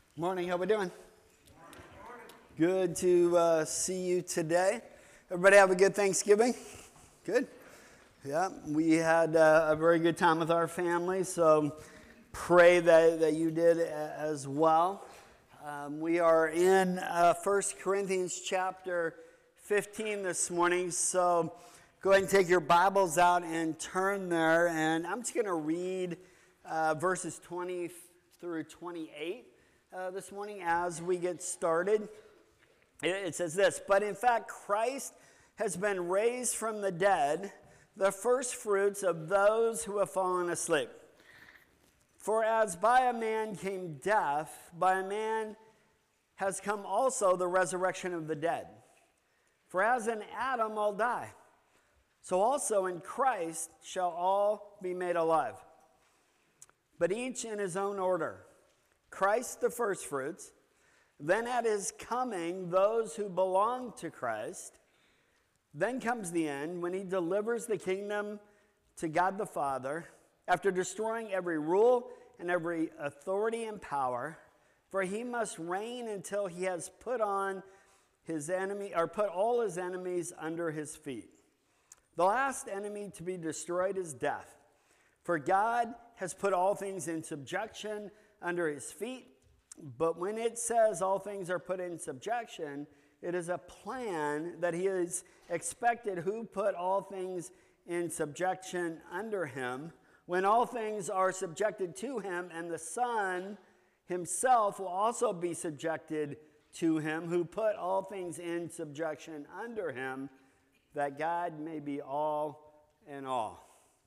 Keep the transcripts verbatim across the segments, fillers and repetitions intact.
Morning, how we doing? Good to uh, see you today. Everybody have a good Thanksgiving? Good? Yeah, we had uh, a very good time with our family, so pray that, that you did as well. Um, we are in uh, First Corinthians chapter fifteen this morning, so go ahead and take your Bibles out and turn there, and I'm just going to read uh, verses twenty through twenty-eight. Uh, this morning as we get started. It, it says this, but in fact Christ has been raised from the dead, the first fruits of those who have fallen asleep. For as by a man came death, by a man has come also the resurrection of the dead. For as in Adam all die, so also in Christ shall all be made alive. But each in his own order. Christ the firstfruits, then at his coming those who belong to Christ. Then comes the end when he delivers the kingdom to God the Father after destroying every rule and every authority and power, for he must reign until he has put on his enemy or put all his enemies under his feet. The last enemy to be destroyed is death, for God has put all things in subjection under his feet. But when it says all things are put in subjection, it is a plan that he is expected who put all things in subjection under him, when all things are subjected to him, and the Son himself will also be subjected to him, who put all things in subjection under him, that God may be all in all.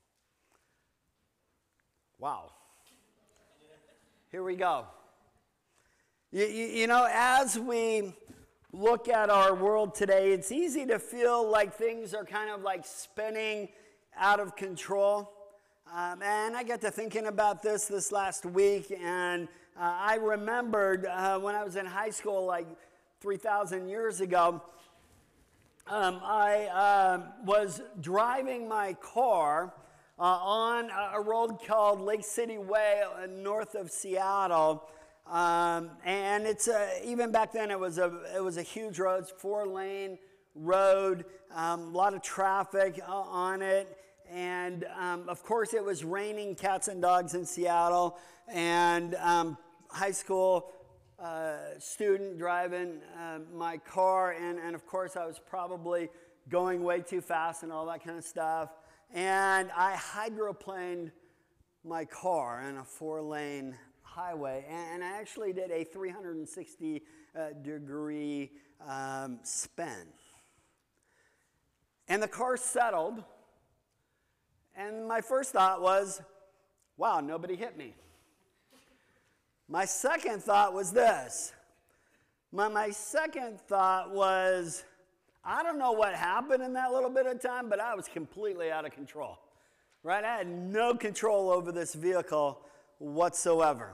Wow. Here we go. You, you, you know, as we look at our world today, it's easy to feel like things are kind of like spinning out of control. Um, and I got to thinking about this this last week, and uh, I remembered uh, when I was in high school, like three thousand years ago, um, I uh, was driving my car Uh, on a road called Lake City Way uh, north of Seattle, um, and it's a, even back then it was a it was a huge road, it's four lane road, um, a lot of traffic uh, on it, and um, of course it was raining cats and dogs in Seattle, and um, high school uh, student driving uh, my car, and and of course I was probably going way too fast and all that kind of stuff. And I hydroplaned my car on a four-lane highway, and I actually did a three hundred sixty degree um, spin. And the car settled, and my first thought was, wow, nobody hit me. My second thought was this. My, my second thought was, I don't know what happened in that little bit of time, but I was completely out of control, right? I had no control over this vehicle whatsoever.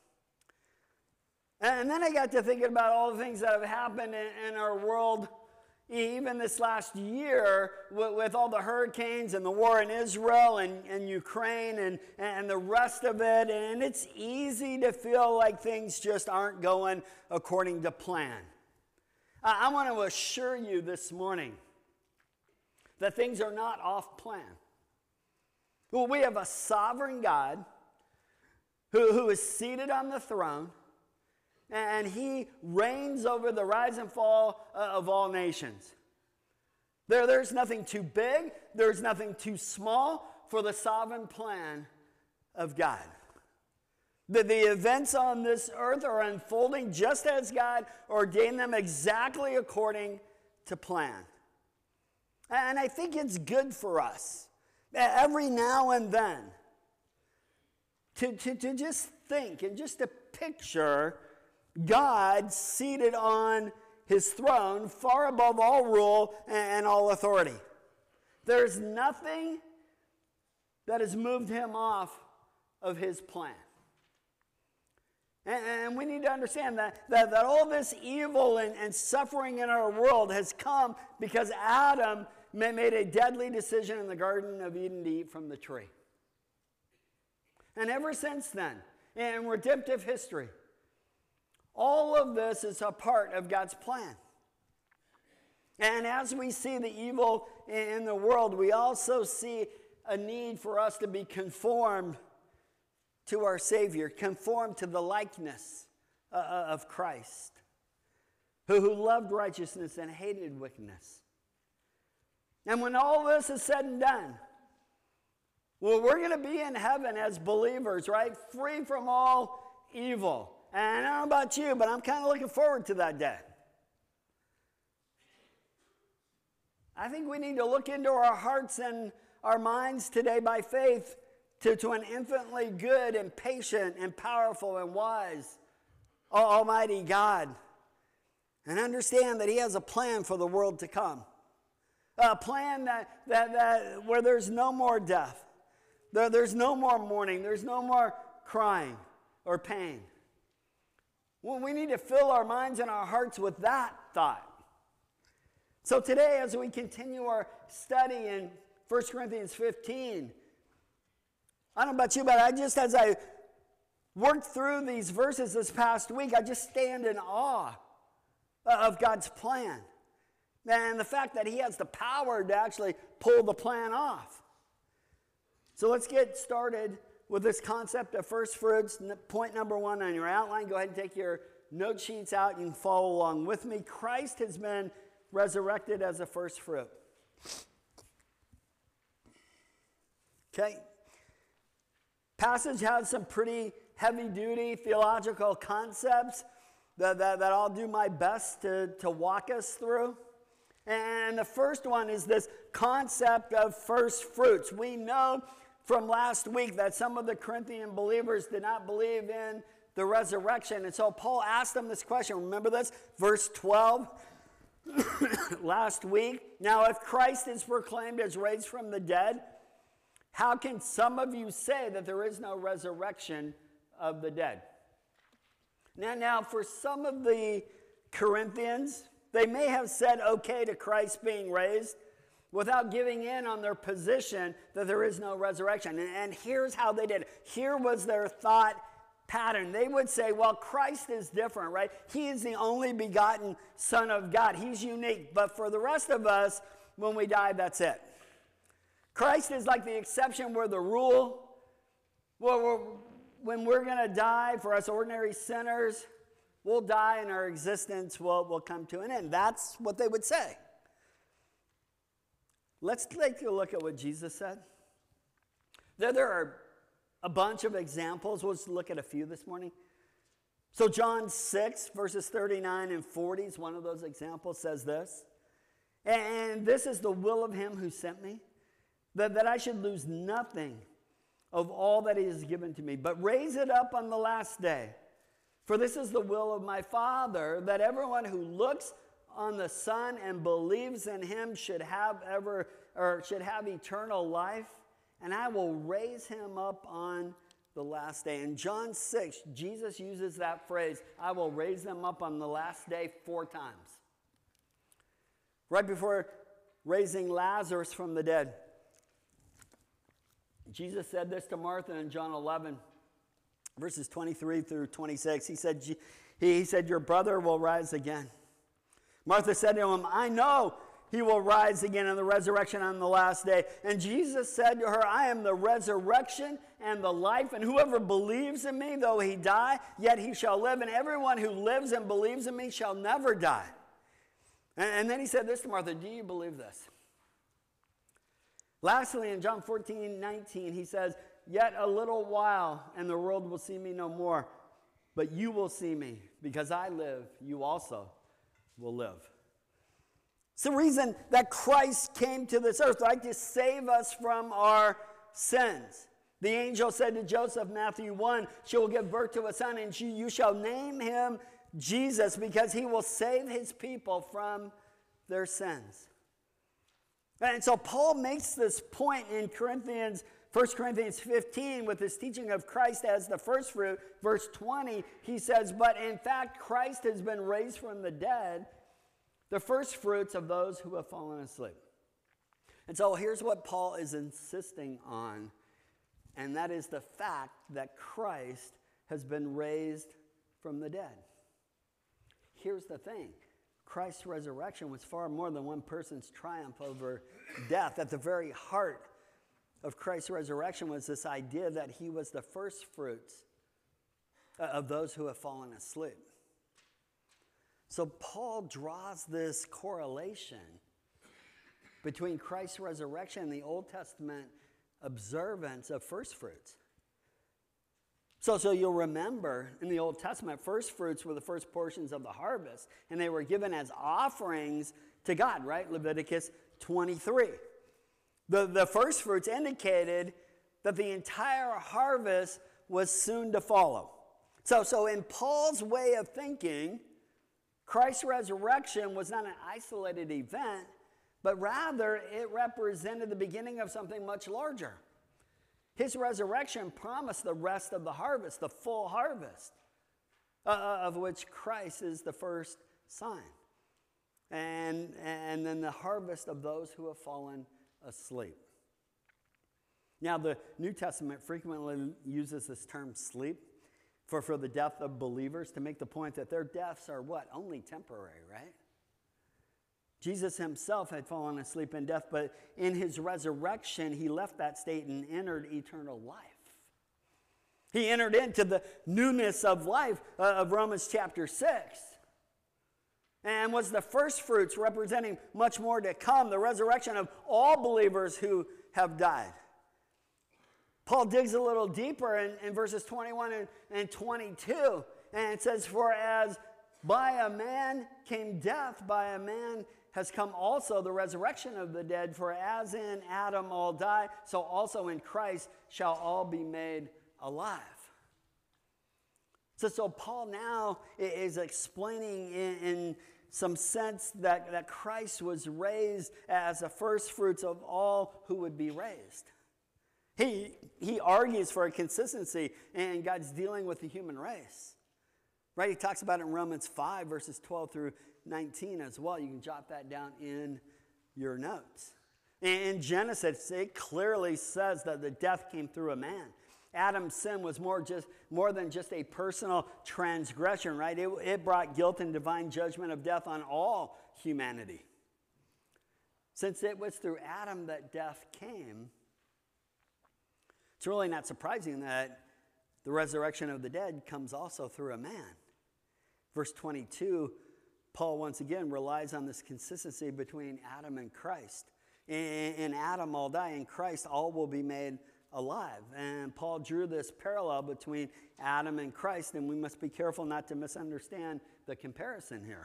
And then I got to thinking about all the things that have happened in, in our world, even this last year, with, with all the hurricanes and the war in Israel and, and Ukraine and, and the rest of it. And it's easy to feel like things just aren't going according to plan. I want to assure you this morning that things are not off plan. Well, we have a sovereign God who, who is seated on the throne, and he reigns over the rise and fall of all nations. There, there's nothing too big, there's nothing too small for the sovereign plan of God. That the events on this earth are unfolding just as God ordained them, exactly according to plan. And I think it's good for us, every now and then, to, to, to just think and just to picture God seated on his throne, far above all rule and all authority. There's nothing that has moved him off of his plan. And we need to understand that, that, that all this evil and, and suffering in our world has come because Adam made a deadly decision in the Garden of Eden to eat from the tree. And ever since then, in redemptive history, All of this is a part of God's plan. And as we see the evil in the world, we also see a need for us to be conformed to our Savior, conformed to the likeness uh, of Christ, who, who loved righteousness and hated wickedness. And when all this is said and done, well, we're going to be in heaven as believers, right? Free from all evil. And I don't know about you, but I'm kind of looking forward to that day. I think we need to look into our hearts and our minds today by faith to, to an infinitely good and patient and powerful and wise Almighty God, and understand that He has a plan for the world to come. A plan that, that, that where there's no more death, there, there's no more mourning, there's no more crying or pain. Well, we need to fill our minds and our hearts with that thought. So today, as we continue our study in First Corinthians fifteen, I don't know about you, but I just, as I worked through these verses this past week, I just stand in awe of God's plan. And the fact that He has the power to actually pull the plan off. So let's get started with this concept of first fruits. Point number one on your outline. Go ahead and take your note sheets out. You can follow along with me. Christ has been resurrected as a first fruit. Okay. Passage has some pretty heavy-duty theological concepts that, that, that I'll do my best to, to walk us through. And the first one is this concept of first fruits. We know from last week that some of the Corinthian believers did not believe in the resurrection. And so Paul asked them this question. Remember this? Verse twelve. Last week. Now, if Christ is proclaimed as raised from the dead, how can some of you say that there is no resurrection of the dead? Now, now, for some of the Corinthians, they may have said okay to Christ being raised without giving in on their position that there is no resurrection. And, and here's how they did it. Here was their thought pattern. They would say, well, Christ is different, right? He is the only begotten Son of God. He's unique. But for the rest of us, when we die, that's it. Christ is like the exception where the rule. Well, we're, when we're going to die, for us ordinary sinners, we'll die and our existence will, will come to an end. That's what they would say. Let's take a look at what Jesus said. There, there are a bunch of examples. We'll just look at a few this morning. So John six, verses thirty-nine and forty is one of those examples, says this. And this is the will of Him who sent me, that, that I should lose nothing of all that He has given to me, but raise it up on the last day. For this is the will of my Father, that everyone who looks on the Son and believes in Him should have ever or should have eternal life. And I will raise him up on the last day. In John six, Jesus uses that phrase, I will raise them up on the last day, four times. Right before raising Lazarus from the dead, Jesus said this to Martha in John eleven, verses twenty-three through twenty-six. He said, he said, your brother will rise again. Martha said to him, I know He will rise again in the resurrection on the last day. And Jesus said to her, I am the resurrection and the life, and whoever believes in me, though he die, yet he shall live. And everyone who lives and believes in me shall never die. And, and then he said this to Martha, do you believe this? Lastly, in John fourteen, nineteen, he says, yet a little while, and the world will see me no more. But you will see me, because I live, you also will live. It's the reason that Christ came to this earth, right? To save us from our sins. The angel said to Joseph, Matthew one, she will give birth to a son, and you shall name him Jesus, because he will save his people from their sins. And so Paul makes this point in Corinthians, First Corinthians fifteen, with his teaching of Christ as the first fruit. Verse twenty, he says, but in fact, Christ has been raised from the dead, the first fruits of those who have fallen asleep. And so here's what Paul is insisting on, and that is the fact that Christ has been raised from the dead. here's the thing. Christ's resurrection was far more than one person's triumph over death. At the very heart of Christ's resurrection was this idea that he was the first fruits of those who have fallen asleep. So Paul draws this correlation between Christ's resurrection and the Old Testament observance of first fruits. So, so you'll remember in the Old Testament, first fruits were the first portions of the harvest, and they were given as offerings to God, right? Leviticus twenty-three. The, the first fruits indicated that the entire harvest was soon to follow. So, so in Paul's way of thinking, Christ's resurrection was not an isolated event, but rather it represented the beginning of something much larger. His resurrection promised the rest of the harvest, the full harvest, uh, of which Christ is the first sign. And, and then the harvest of those who have fallen asleep. Now, the New Testament frequently uses this term sleep for, for the death of believers to make the point that their deaths are what? Only temporary, right? Jesus himself had fallen asleep in death, but in his resurrection, he left that state and entered eternal life. He entered into the newness of life uh, of Romans chapter six. And was the first fruits representing much more to come, the resurrection of all believers who have died. Paul digs a little deeper in, in verses twenty-one and, and twenty-two, and it says, "For as by a man came death, by a man has come also the resurrection of the dead. For as in Adam all die, so also in Christ shall all be made alive." So, so Paul now is explaining in, in some sense that, that Christ was raised as the first fruits of all who would be raised. He, he argues for a consistency in God's dealing with the human race. Right? He talks about it in Romans five, verses twelve through nineteen as well. You can jot that down in your notes. In Genesis, it clearly says that the death came through a man. Adam's sin was more just more than just a personal transgression, right? It, it brought guilt and divine judgment of death on all humanity. Since it was through Adam that death came, it's really not surprising that the resurrection of the dead comes also through a man. Verse twenty-two, Paul once again relies on this consistency between Adam and Christ. In, in Adam all die, in Christ all will be made alive. And Paul drew this parallel between Adam and Christ, and we must be careful not to misunderstand the comparison here.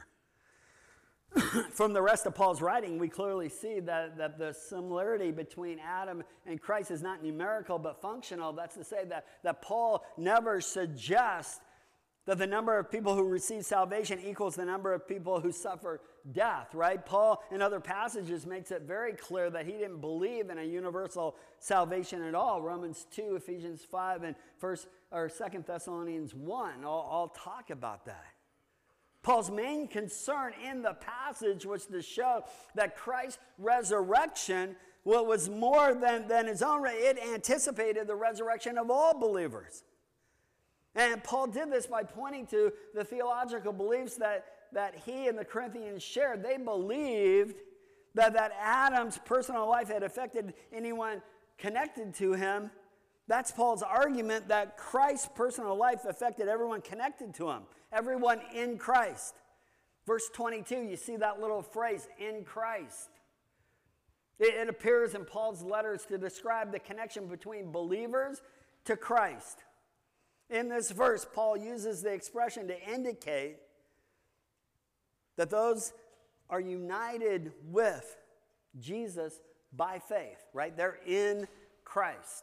From the rest of Paul's writing, we clearly see that, that the similarity between Adam and Christ is not numerical but functional. That's to say that, that Paul never suggests that the number of people who receive salvation equals the number of people who suffer death, right? Paul, in other passages, makes it very clear that he didn't believe in a universal salvation at all. Romans two, Ephesians five, and First or Second Thessalonians one all, all talk about that. Paul's main concern in the passage was to show that Christ's resurrection was more than, than his own. It anticipated the resurrection of all believers. And Paul did this by pointing to the theological beliefs that, that he and the Corinthians shared. They believed that, that Adam's personal life had affected anyone connected to him. That's Paul's argument that Christ's personal life affected everyone connected to him, everyone in Christ. Verse twenty-two, you see that little phrase, in Christ. It, it appears in Paul's letters to describe the connection between believers to Christ. In this verse, Paul uses the expression to indicate that those are united with Jesus by faith, right? They're in Christ.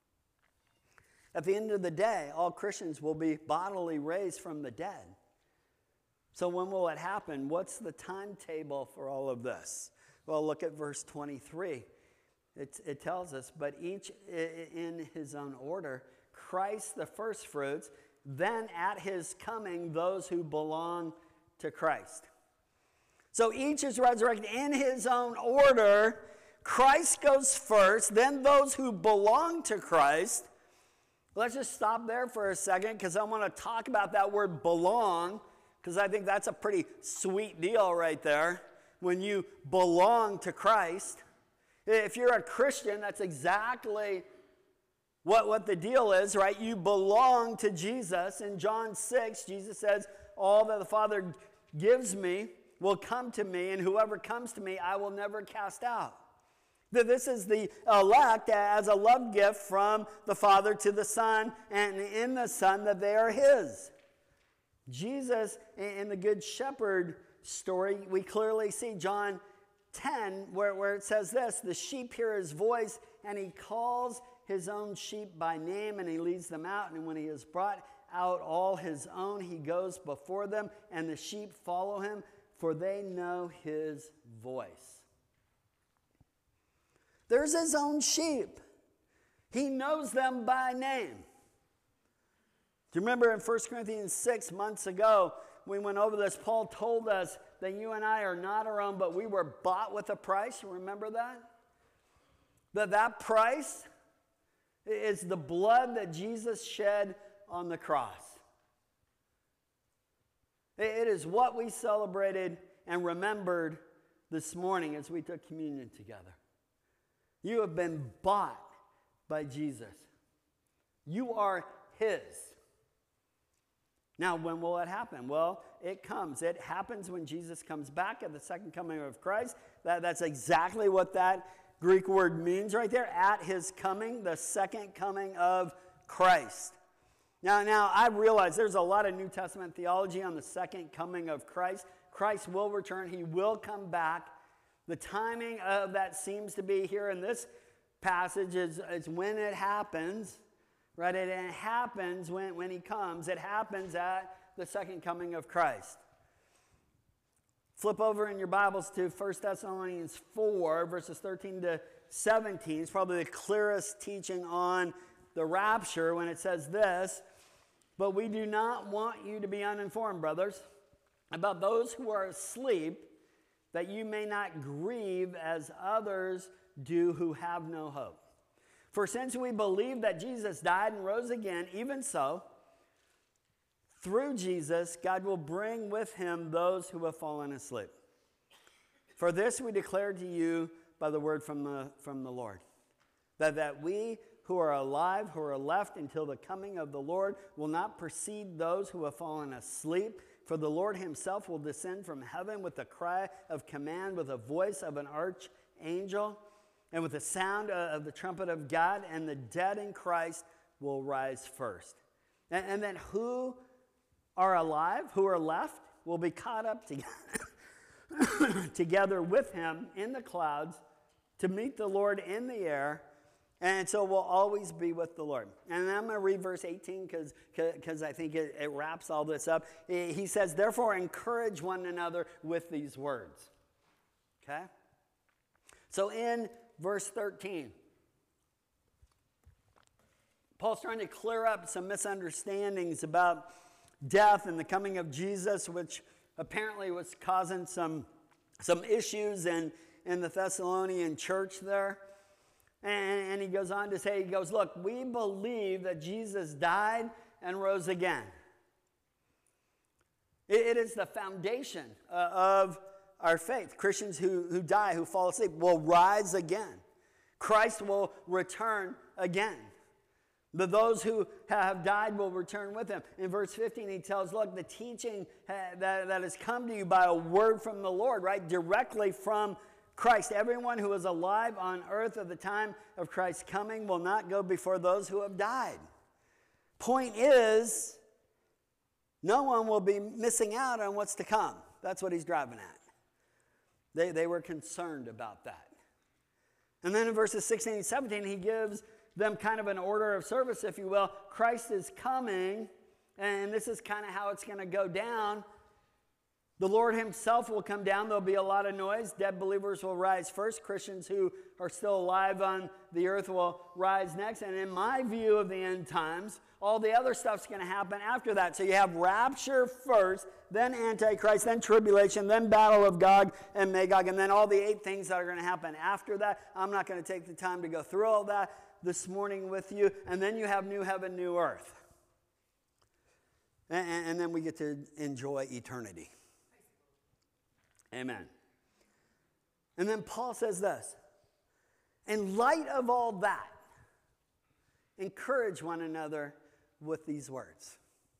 At the end of the day, all Christians will be bodily raised from the dead. So when will it happen? What's the timetable for all of this? Well, look at verse twenty-three. It, it tells us, but each in his own order, Christ the firstfruits, then at his coming, those who belong to Christ. So each is resurrected in his own order. Christ goes first, then those who belong to Christ. Let's just stop there for a second because I want to talk about that word belong because I think that's a pretty sweet deal right there when you belong to Christ. If you're a Christian, that's exactly what, what the deal is, right? You belong to Jesus. In John six, Jesus says, all that the Father gives me will come to me, and whoever comes to me, I will never cast out. That this is the elect as a love gift from the Father to the Son, and in the Son that they are His. Jesus, in the Good Shepherd story, we clearly see John ten, where, where it says this, the sheep hear His voice, and He calls His own sheep by name, and He leads them out, and when He has brought out all His own, He goes before them, and the sheep follow Him, for they know His voice. There's His own sheep. He knows them by name. Do you remember in First Corinthians six months ago, we went over this, Paul told us that you and I are not our own, but we were bought with a price. Remember that? That that price is the blood that Jesus shed on the cross. It is what we celebrated and remembered this morning as we took communion together. You have been bought by Jesus. You are His. Now, when will it happen? Well, it comes. It happens when Jesus comes back at the second coming of Christ. That, that's exactly what that Greek word means right there. At His coming, the second coming of Christ. Now, now I realize there's a lot of New Testament theology on the second coming of Christ. Christ will return. He will come back. The timing of that seems to be here in this passage is, is when it happens, right? And it happens when, when He comes. It happens at the second coming of Christ. Flip over in your Bibles to First Thessalonians four, verses thirteen to seventeen. It's probably the clearest teaching on the rapture when it says this, but we do not want you to be uninformed, brothers, about those who are asleep, that you may not grieve as others do who have no hope. For since we believe that Jesus died and rose again, even so, through Jesus, God will bring with Him those who have fallen asleep. For this we declare to you by the word from the, from the Lord, that, that we who are alive, who are left until the coming of the Lord, will not precede those who have fallen asleep. For the Lord Himself will descend from heaven with a cry of command, with a voice of an archangel, and with the sound of the trumpet of God, and the dead in Christ will rise first. And, and then who are alive, who are left, will be caught up together, together with Him in the clouds to meet the Lord in the air. And so we'll always be with the Lord. And I'm going to read verse eighteen because because I think it, it wraps all this up. He says, therefore, encourage one another with these words. Okay? So in verse thirteen, Paul's trying to clear up some misunderstandings about death and the coming of Jesus, which apparently was causing some, some issues in, in the Thessalonian church there. And, and he goes on to say, he goes, look, we believe that Jesus died and rose again. It, it is the foundation uh, of our faith. Christians who, who die, who fall asleep, will rise again. Christ will return again. But those who have died will return with Him. In verse fifteen, he tells, look, the teaching uh, that, that has come to you by a word from the Lord, right? Directly from Christ. Everyone who is alive on earth at the time of Christ's coming will not go before those who have died. Point is, no one will be missing out on what's to come. That's what he's driving at. They, they were concerned about that. And then in verses sixteen and seventeen, he gives them kind of an order of service, if you will. Christ is coming, and this is kind of how it's going to go down. The Lord Himself will come down. There'll be a lot of noise. Dead believers will rise first. Christians who are still alive on the earth will rise next. And in my view of the end times, all the other stuff's going to happen after that. So you have rapture first, then Antichrist, then tribulation, then battle of Gog and Magog, and then all the eight things that are going to happen after that. I'm not going to take the time to go through all that this morning with you. And then you have new heaven, new earth. And, and then we get to enjoy eternity. Amen. And then Paul says this, in light of all that, encourage one another with these words.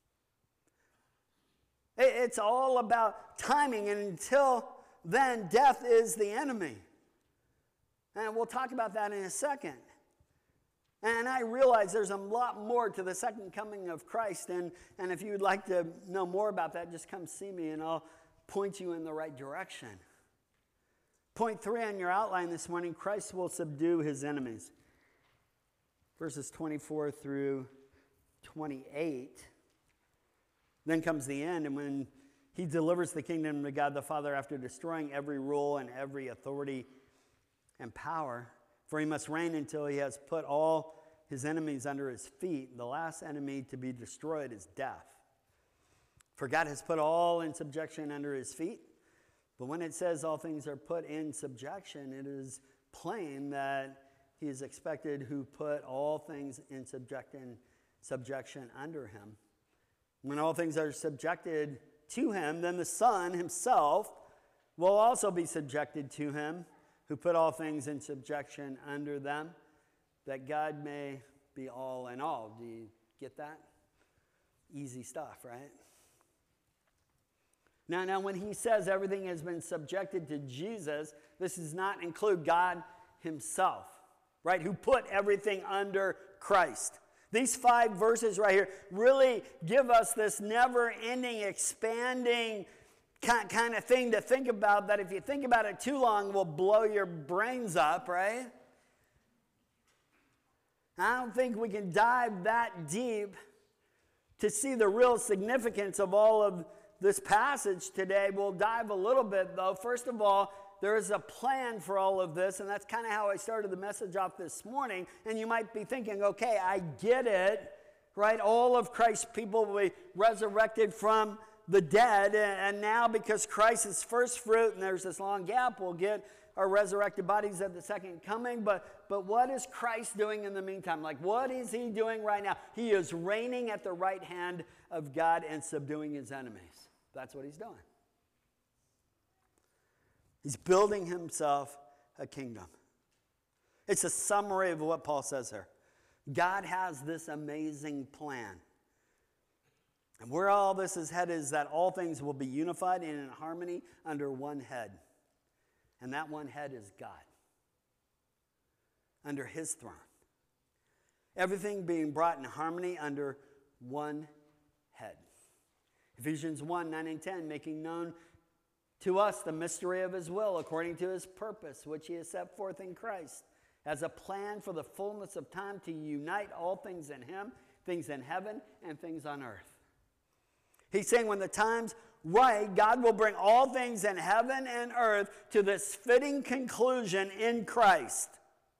It's all about timing, and until then, death is the enemy. And we'll talk about that in a second. And I realize there's a lot more to the second coming of Christ, and, and if you would like to know more about that, just come see me, and I'll point you in the right direction. Point three on your outline this morning, Christ will subdue his enemies. Verses twenty-four through twenty-eight. Then comes the end, and when he delivers the kingdom to God the Father after destroying every rule and every authority and power, for he must reign until he has put all his enemies under his feet. The last enemy to be destroyed is death. For God has put all in subjection under his feet. But when it says all things are put in subjection, it is plain that he is expected who put all things in subjection, subjection under him. When all things are subjected to him, then the Son himself will also be subjected to him, who put all things in subjection under them, that God may be all in all. Do you get that? Easy stuff, right? Now, now, when he says everything has been subjected to Jesus, this does not include God himself, right? Who put everything under Christ. These five verses right here really give us this never-ending, expanding kind of thing to think about, that if you think about it too long will blow your brains up, right? I don't think we can dive that deep to see the real significance of all of this passage today. We'll dive a little bit, though. First of all, there is a plan for all of this, and that's kind of how I started the message off this morning. And you might be thinking, okay, I get it, right? All of Christ's people will be resurrected from the dead, and now because Christ is first fruit and there's this long gap, we'll get our resurrected bodies at the second coming. But, but what is Christ doing in the meantime? Like, what is he doing right now? He is reigning at the right hand of God and subduing his enemies. That's what he's doing. He's building himself a kingdom. It's a summary of what Paul says here. God has this amazing plan. And where all this is headed is that all things will be unified and in harmony under one head. And that one head is God. Under his throne. Everything being brought in harmony under one head. Ephesians one, nine and ten, making known to us the mystery of his will, according to his purpose, which he has set forth in Christ, as a plan for the fullness of time to unite all things in him, things in heaven and things on earth. He's saying when the time's right, God will bring all things in heaven and earth to this fitting conclusion in Christ.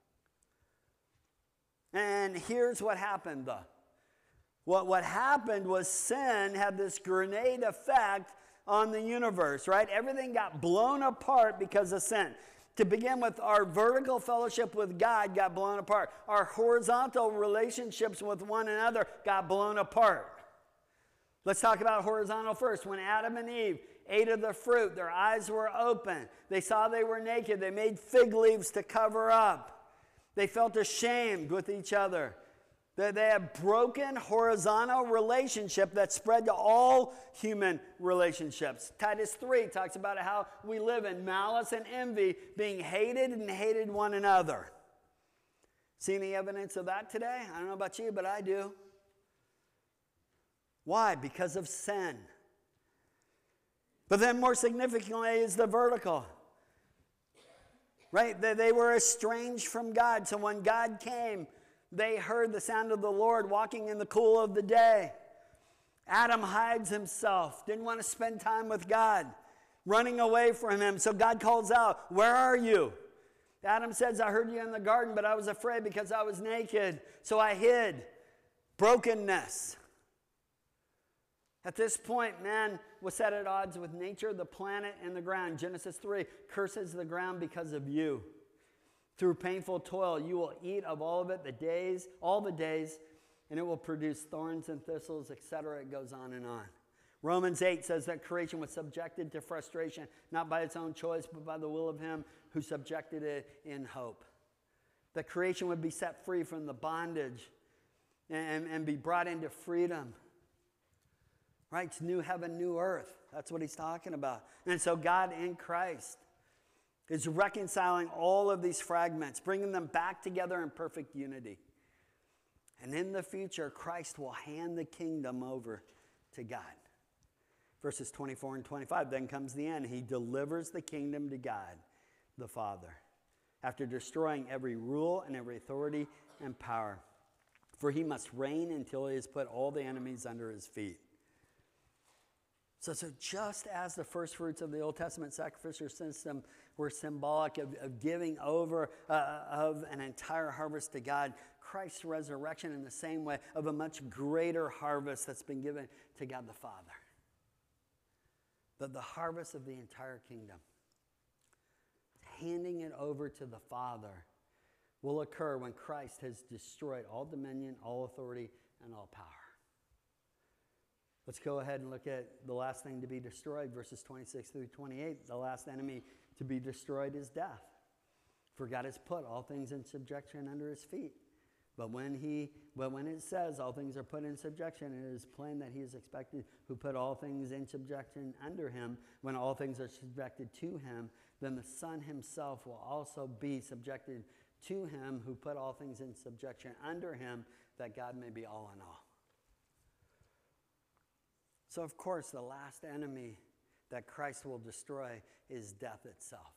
And here's what happened, though. What, what happened was sin had this grenade effect on the universe, right? Everything got blown apart because of sin. To begin with, our vertical fellowship with God got blown apart. Our horizontal relationships with one another got blown apart. Let's talk about horizontal first. When Adam and Eve ate of the fruit, their eyes were open. They saw they were naked. They made fig leaves to cover up. They felt ashamed with each other. They, they had broken horizontal relationship that spread to all human relationships. Titus three talks about how we live in malice and envy, being hated and hated one another. See any evidence of that today? I don't know about you, but I do. Why? Because of sin. But then more significantly is the vertical. Right? They, they were estranged from God. So when God came, they heard the sound of the Lord walking in the cool of the day. Adam hides himself, didn't want to spend time with God, running away from him. So God calls out, "Where are you?" Adam says, "I heard you in the garden, but I was afraid because I was naked, so I hid." Brokenness. At this point, man was set at odds with nature, the planet, and the ground. Genesis three, curses the ground because of you. Through painful toil, you will eat of all of it the days, all the days and it will produce thorns and thistles, et cetera. It goes on and on. Romans eight says that creation was subjected to frustration, not by its own choice, but by the will of him who subjected it in hope. That creation would be set free from the bondage and, and be brought into freedom. Right? It's new heaven, new earth. That's what he's talking about. And so God in Christ is reconciling all of these fragments, bringing them back together in perfect unity. And in the future, Christ will hand the kingdom over to God. Verses twenty-four and twenty-five, then comes the end. He delivers the kingdom to God, the Father, after destroying every rule and every authority and power. For he must reign until he has put all the enemies under his feet. So, so just as the first fruits of the Old Testament sacrificial system were symbolic of, of giving over uh, of an entire harvest to God, Christ's resurrection in the same way of a much greater harvest that's been given to God the Father. The, the harvest of the entire kingdom, handing it over to the Father, will occur when Christ has destroyed all dominion, all authority, and all power. Let's go ahead and look at the last thing to be destroyed, verses twenty-six through twenty-eight. The last enemy to be destroyed is death. For God has put all things in subjection under his feet. But when he, but when it says all things are put in subjection, it is plain that he is expected who put all things in subjection under him. When all things are subjected to him, then the Son himself will also be subjected to him who put all things in subjection under him, that God may be all in all. So, of course, the last enemy that Christ will destroy is death itself.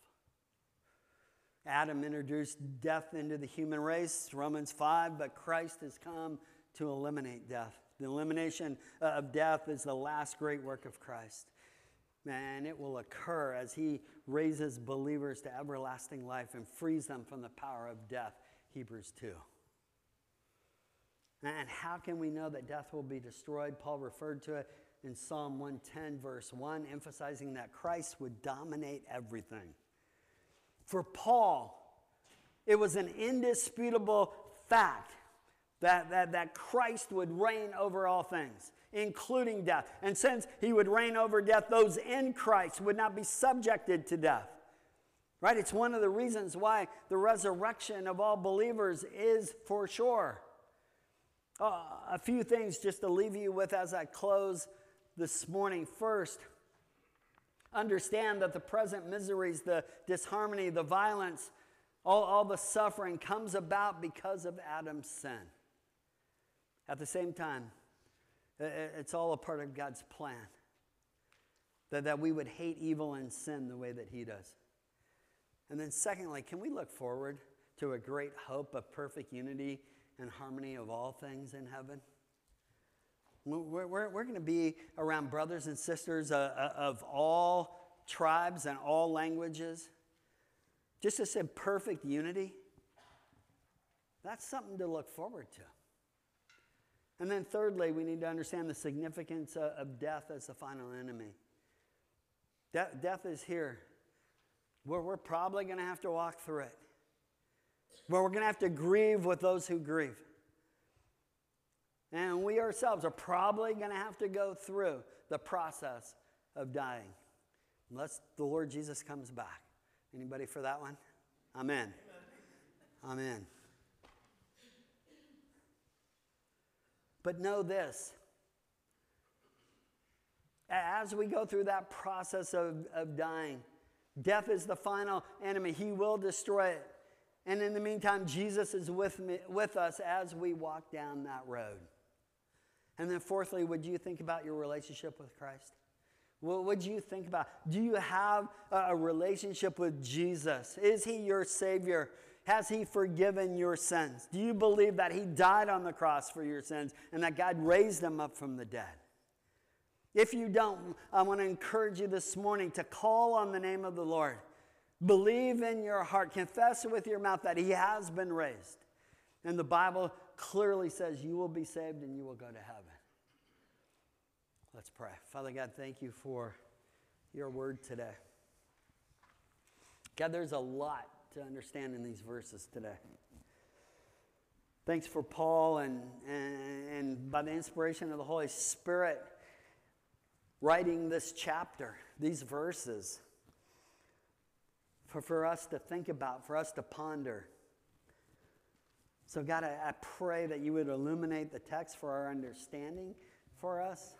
Adam introduced death into the human race, Romans five, but Christ has come to eliminate death. The elimination of death is the last great work of Christ. And it will occur as he raises believers to everlasting life and frees them from the power of death, Hebrews two. And how can we know that death will be destroyed? Paul referred to it in Psalm one ten, verse one, emphasizing that Christ would dominate everything. For Paul, it was an indisputable fact that, that, that Christ would reign over all things, including death. And since he would reign over death, those in Christ would not be subjected to death. Right? It's one of the reasons why the resurrection of all believers is for sure. Uh, a few things just to leave you with as I close this morning. First, understand that the present miseries, the disharmony, the violence, all, all the suffering comes about because of Adam's sin. At the same time, it's all a part of God's plan. That, that we would hate evil and sin the way that he does. And then secondly, can we look forward to a great hope of perfect unity and harmony of all things in heaven? We're, we're, we're going to be around brothers and sisters uh, of all tribes and all languages. Just to say perfect unity, that's something to look forward to. And then thirdly, we need to understand the significance of death as the final enemy. De- death is here. Where we're probably going to have to walk through it. Where we're going to have to grieve with those who grieve. And we ourselves are probably going to have to go through the process of dying. Unless the Lord Jesus comes back. Anybody for that one? Amen. Amen. Amen. But know this. As we go through that process of, of dying, death is the final enemy. He will destroy it. And in the meantime, Jesus is with me, with us as we walk down that road. And then fourthly, would you think about your relationship with Christ? What would you think about? Do you have a relationship with Jesus? Is he your Savior? Has he forgiven your sins? Do you believe that he died on the cross for your sins and that God raised him up from the dead? If you don't, I want to encourage you this morning to call on the name of the Lord. Believe in your heart. Confess with your mouth that he has been raised. And the Bible clearly says you will be saved and you will go to heaven. Let's pray. Father God, thank you for your word today. God, there's a lot to understand in these verses today. Thanks for Paul and, and, and by the inspiration of the Holy Spirit writing this chapter, these verses, for, for us to think about, for us to ponder. So God, I, I pray that you would illuminate the text for our understanding for us.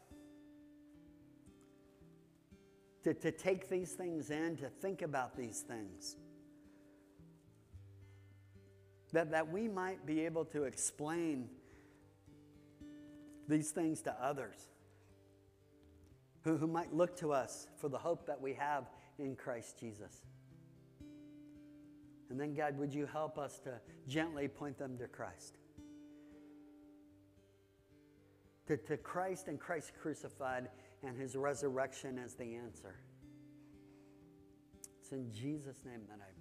To, to take these things in, to think about these things. That, that we might be able to explain these things to others who, who might look to us for the hope that we have in Christ Jesus. And then, God, would you help us to gently point them to Christ? To, to Christ and Christ crucified and his resurrection as the answer. It's in Jesus' name that I